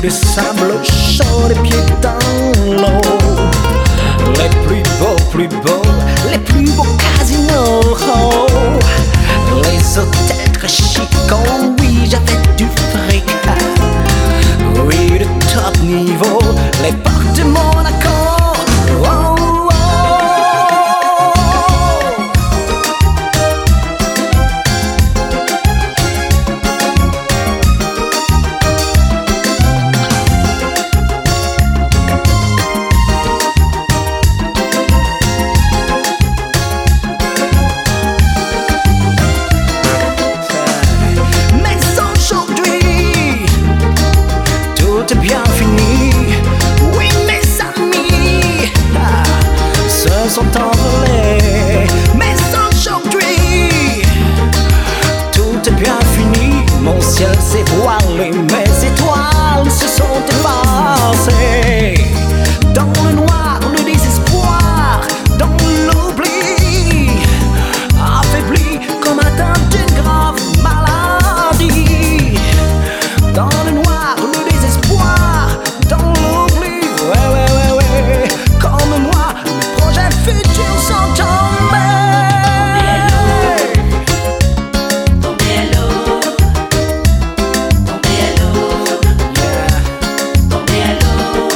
du sable chaud, les pieds dans l'eau. Les plus beaux casinos, les hôtels très chics. Oh oui, j'avais du fric. Oui, de top niveau, les portes de Monaco. Oh, oh. Bien fini, oui mes amis se sont envolés. Mais aujourd'hui, tout est bien fini. Mon ciel s'est voilé, mes étoiles se sont effacées. Dans le noir, le désespoir, dans l'oubli, affaibli comme atteint d'une grave maladie. Dans le noir, le désespoir, dans l'oubli, ouais, comme moi, mes projets futurs sont tombés. Tombé à l'eau, tombé à l'eau, tombé à l'eau,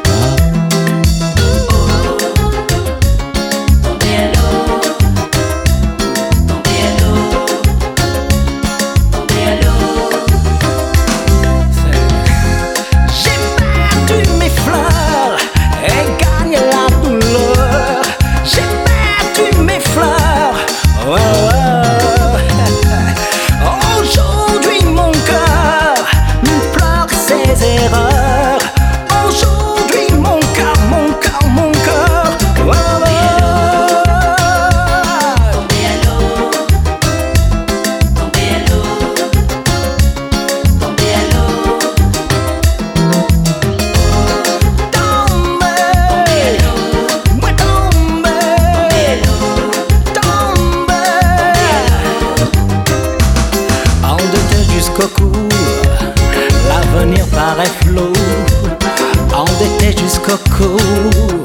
tombé à l'eau, tombé à l'eau, tombé à l'eau. J'ai perdu mes fleurs et gagné la douleur. J'ai perdu mes fleurs. Oh, oh. Aujourd'hui mon cœur pleure ses erreurs. Aujourd'hui mon cœur. Oh, oh. Tombé à l'eau, tombé à l'eau, tombé à l'eau, Tombé, moi tombé, tombé. Endetté jusqu'au cou, l'avenir paraît flou. Endetté jusqu'au cou.